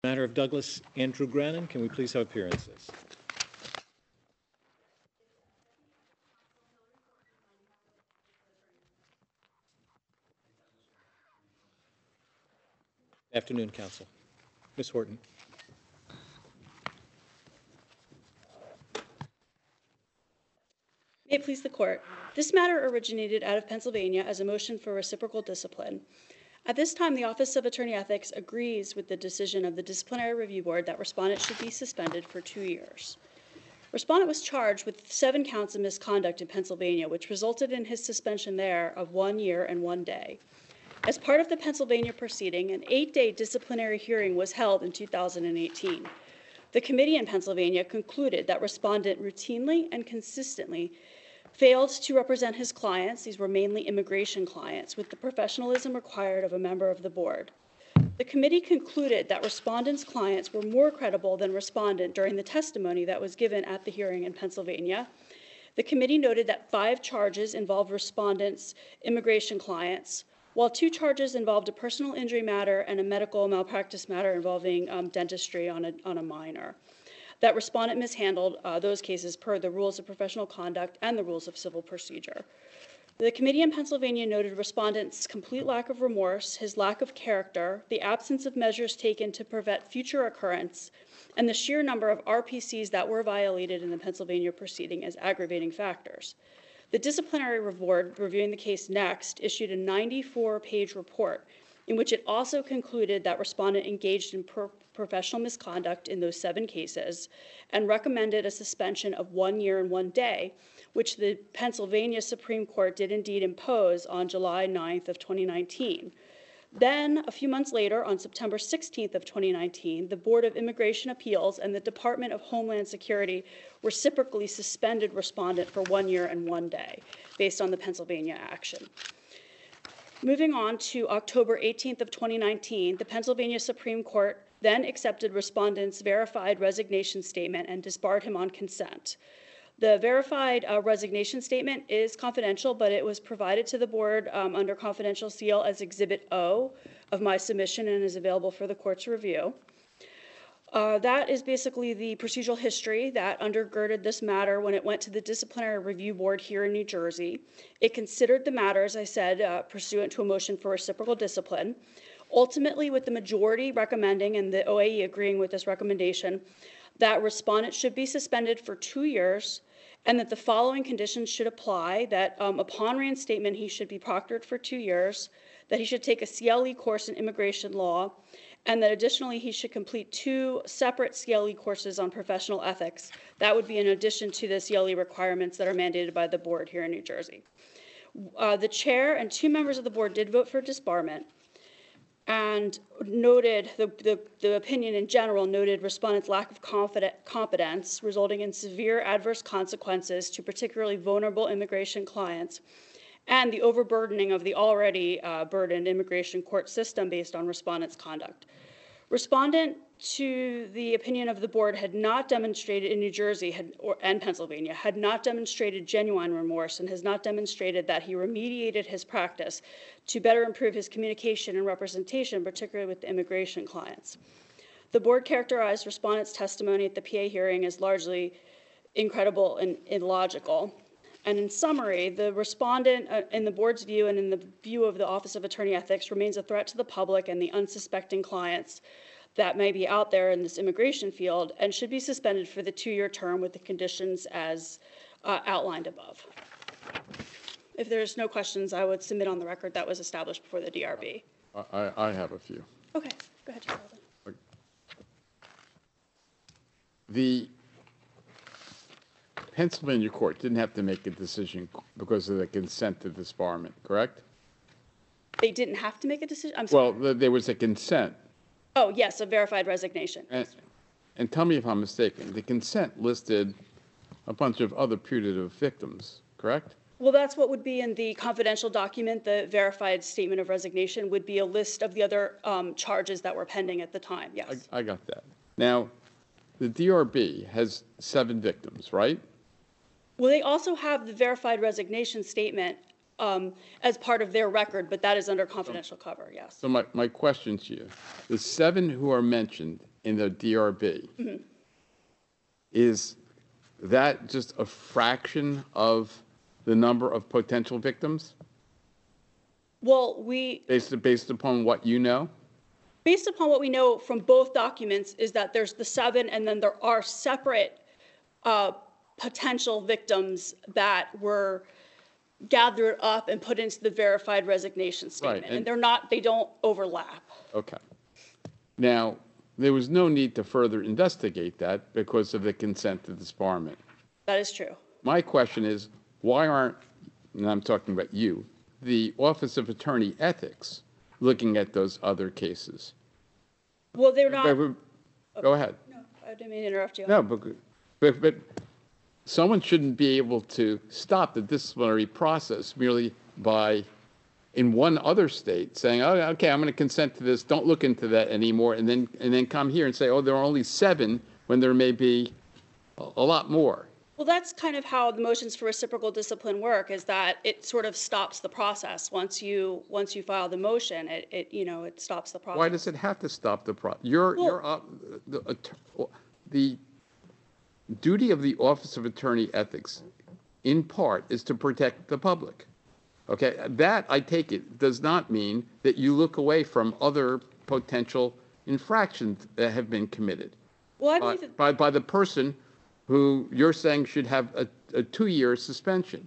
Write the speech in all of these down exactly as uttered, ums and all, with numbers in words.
Matter of Douglas Andrew Grannon, can we please have appearances? Afternoon, Counsel. Miz Horton. May it please the Court. This matter originated out of Pennsylvania as a motion for reciprocal discipline. At this time, the Office of Attorney Ethics agrees with the decision of the Disciplinary Review Board that respondent should be suspended for two years. Respondent was charged with seven counts of misconduct in Pennsylvania, which resulted in his suspension there of one year and one day. As part of the Pennsylvania proceeding, an eight-day disciplinary hearing was held in two thousand eighteen. The committee in Pennsylvania concluded that respondent routinely and consistently failed to represent his clients, these were mainly immigration clients, with the professionalism required of a member of the board. The committee concluded that respondent's clients were more credible than respondent during the testimony that was given at the hearing in Pennsylvania. The committee noted that five charges involved respondent's immigration clients, while two charges involved a personal injury matter and a medical malpractice matter involving um, dentistry on a, on a minor. That respondent mishandled uh, those cases per the rules of professional conduct and the rules of civil procedure. The committee in Pennsylvania noted respondent's complete lack of remorse, his lack of character, the absence of measures taken to prevent future occurrence, and the sheer number of R P Cs that were violated in the Pennsylvania proceeding as aggravating factors. The disciplinary board, reviewing the case next, issued a ninety-four page report in which it also concluded that respondent engaged in pro professional misconduct in those seven cases and recommended a suspension of one year and one day, which the Pennsylvania Supreme Court did indeed impose on July ninth of twenty nineteen. Then, a few months later, on September sixteenth of twenty nineteen, the Board of Immigration Appeals and the Department of Homeland Security reciprocally suspended respondent for one year and one day, based on the Pennsylvania action. Moving on to October eighteenth of twenty nineteen, the Pennsylvania Supreme Court then accepted respondent's verified resignation statement and disbarred him on consent. The verified uh, resignation statement is confidential, but it was provided to the board um, under confidential seal as Exhibit O of my submission and is available for the court's review. Uh, that is basically the procedural history that undergirded this matter when it went to the Disciplinary Review Board here in New Jersey. It considered the matter, as I said, uh, pursuant to a motion for reciprocal discipline. Ultimately, with the majority recommending and the O A E agreeing with this recommendation, that respondent should be suspended for two years and that the following conditions should apply, that um, upon reinstatement, he should be proctored for two years, that he should take a C L E course in immigration law, and that additionally he should complete two separate C L E courses on professional ethics. That would be in addition to the C L E requirements that are mandated by the board here in New Jersey. Uh, the chair and two members of the board did vote for disbarment and noted, the, the, the opinion in general noted respondent's lack of competence, resulting in severe adverse consequences to particularly vulnerable immigration clients, and the overburdening of the already uh, burdened immigration court system based on respondent's conduct. Respondent, to the opinion of the board, had not demonstrated in New Jersey had, or, and Pennsylvania, had not demonstrated genuine remorse and has not demonstrated that he remediated his practice to better improve his communication and representation, particularly with the immigration clients. The board characterized respondent's testimony at the P A hearing as largely incredible and illogical. And in summary, the respondent, uh, in the board's view and in the view of the Office of Attorney Ethics, remains a threat to the public and the unsuspecting clients that may be out there in this immigration field and should be suspended for the two-year term with the conditions as uh, outlined above. If there's no questions, I would submit on the record that was established before the D R B. I, I have a few. Okay, go ahead, Charles. The Pennsylvania court didn't have to make a decision because of the consent to disbarment, correct? They didn't have to make a decision? I'm sorry. Well, there was a consent. Oh, yes, a verified resignation. And, and tell me if I'm mistaken. The consent listed a bunch of other putative victims, correct? Well, that's what would be in the confidential document. The verified statement of resignation would be a list of the other um, charges that were pending at the time, yes. I, I got that. Now, the D R B has seven victims, right? Well, they also have the verified resignation statement um, as part of their record, but that is under confidential cover, yes. So my, my question to you, the seven who are mentioned in the D R B, mm-hmm. is that just a fraction of the number of potential victims? Well, we, Based, based upon what you know? based upon what we know from both documents, is that there's the seven, and then there are separate uh, potential victims that were gathered up and put into the verified resignation statement. Right, and, and they're not, they don't overlap. Okay. Now, there was no need to further investigate that because of the consent to disbarment. That is true. My question is, why aren't, and I'm talking about you, the Office of Attorney Ethics looking at those other cases? Well, they're not. Go ahead. No, I didn't mean to interrupt you. No, but, but, but someone shouldn't be able to stop the disciplinary process merely by, in one other state, saying, oh, okay, I'm going to consent to this, don't look into that anymore, and then, and then come here and say, oh, there are only seven when there may be a, a lot more. Well, that's kind of how the motions for reciprocal discipline work, is that it sort of stops the process. Once you, once you file the motion, it, it you know, it stops the process. Why does it have to stop the process? Your, Well, your, uh, the, the duty of the Office of Attorney Ethics, in part, is to protect the public. Okay, that, I take it, does not mean that you look away from other potential infractions that have been committed well, I by, believe that, by, by the person who you're saying should have a, a two-year suspension.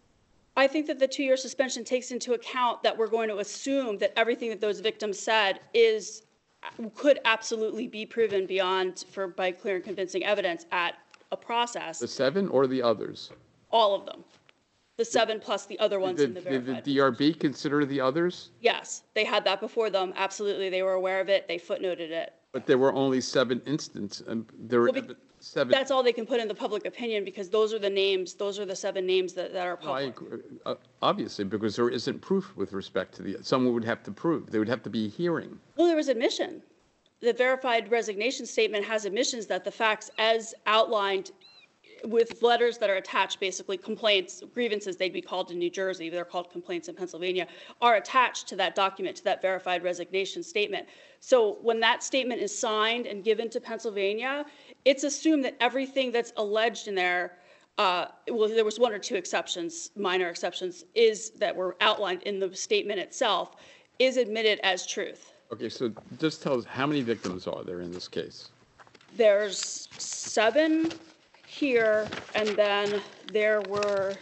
I think that the two-year suspension takes into account that we're going to assume that everything that those victims said is, could absolutely be proven beyond, for by clear and convincing evidence at a process. The seven or the others? All of them. The seven plus the other ones Did, in the did verified. the D R B consider the others? Yes, they had that before them. Absolutely, they were aware of it. They footnoted it. But there were only seven instances, and there were Well, be- seven. That's all they can put in the public opinion, because those are the names, those are the seven names that, that are No, I public. agree. Uh, obviously, because there isn't proof with respect to the, someone would have to prove. There would have to be a hearing. Well, there was admission. The verified resignation statement has admissions that the facts as outlined with letters that are attached, basically complaints, grievances, they'd be called in New Jersey, they're called complaints in Pennsylvania, are attached to that document, to that verified resignation statement. So when that statement is signed and given to Pennsylvania, it's assumed that everything that's alleged in there, uh, well, there was one or two exceptions, minor exceptions, is that were outlined in the statement itself, is admitted as truth. Okay, so just tell us, how many victims are there in this case? There's seven here, and then there were,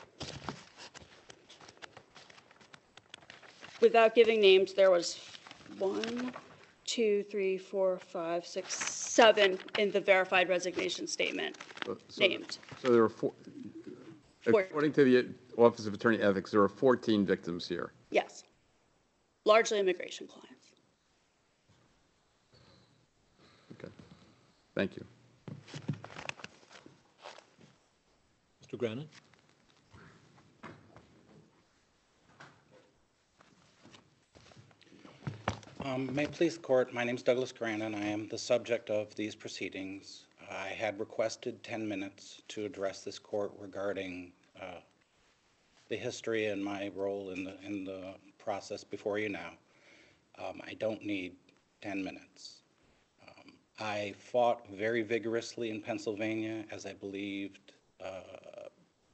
without giving names, there was one, two, three, four, five, six, seven in the verified resignation statement So- so- named. So there are four, Four. according to the Office of Attorney Ethics, there are fourteen victims here. Yes, largely immigration clients. Okay, thank you. Mister Grannon? Um, May it please the court, my name is Douglas Grannon. I am the subject of these proceedings. I had requested ten minutes to address this court regarding uh, the history and my role in the, in the process before you now. Um, I don't need ten minutes. Um, I fought very vigorously in Pennsylvania, as I believed uh,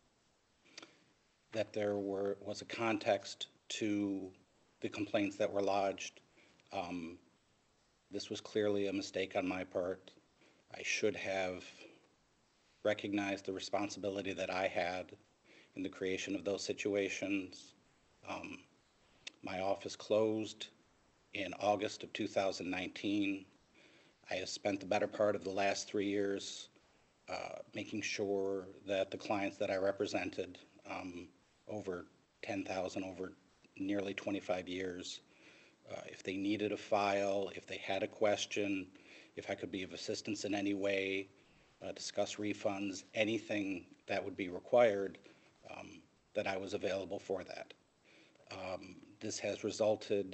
that there were, was a context to the complaints that were lodged. Um, this was clearly a mistake on my part. I should have recognized the responsibility that I had in the creation of those situations. Um, my office closed in August of two thousand nineteen. I have spent the better part of the last three years uh, making sure that the clients that I represented, um, over ten thousand, over nearly twenty-five years, Uh, if they needed a file, if they had a question, if I could be of assistance in any way, uh, discuss refunds, anything that would be required, um, that I was available for that. Um, this has resulted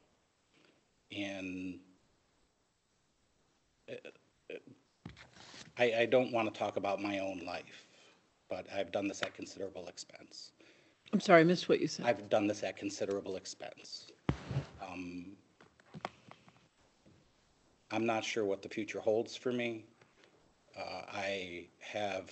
in, uh, I, I don't want to talk about my own life, but I've done this at considerable expense. I'm sorry, I missed what you said. I've done this at considerable expense. Um, I'm not sure what the future holds for me. Uh, I have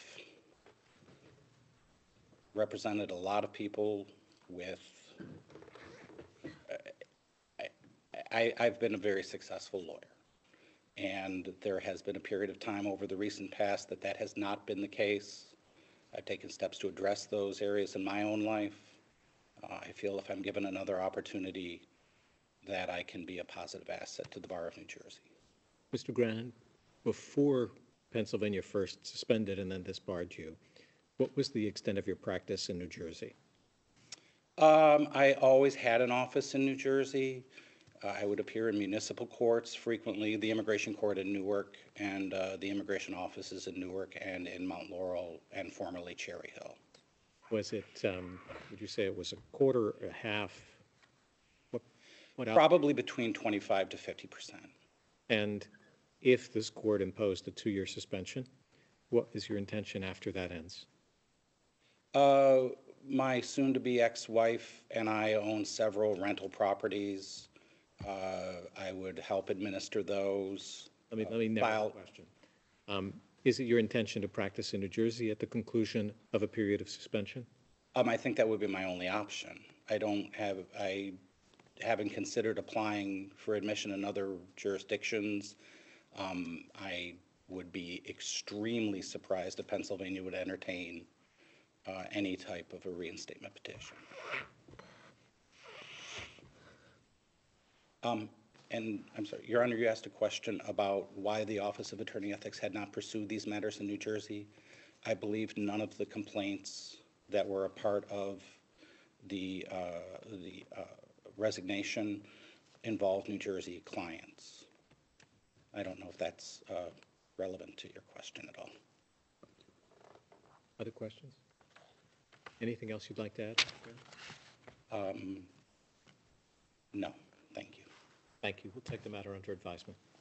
represented a lot of people with, uh, I, I, I've been a very successful lawyer. And there has been a period of time over the recent past that that has not been the case. I've taken steps to address those areas in my own life. Uh, I feel if I'm given another opportunity that I can be a positive asset to the Bar of New Jersey. Mister Grannon, before Pennsylvania first suspended and then disbarred you, what was the extent of your practice in New Jersey? Um, I always had an office in New Jersey. Uh, I would appear in municipal courts frequently, the immigration court in Newark, and uh, the immigration offices in Newark and in Mount Laurel and formerly Cherry Hill. Was it, um, would you say it was a quarter, a half? What, what out- Probably between twenty-five to fifty percent. And if this court imposed a two-year suspension, what is your intention after that ends? Uh, my soon-to-be ex-wife and I own several rental properties. Uh, I would help administer those. Let me, let me narrow file- the question. Um, Is it your intention to practice in New Jersey at the conclusion of a period of suspension? Um, I think that would be my only option. I don't have, I haven't considered applying for admission in other jurisdictions. Um, I would be extremely surprised if Pennsylvania would entertain uh, any type of a reinstatement petition. Um, and I'm sorry, Your Honor, you asked a question about why the Office of Attorney Ethics had not pursued these matters in New Jersey. I believe none of the complaints that were a part of the, uh, the uh, resignation involved New Jersey clients. I don't know if that's uh, relevant to your question at all. Other questions? Anything else you'd like to add? Um, no, thank you. Thank you. We'll take the matter under advisement.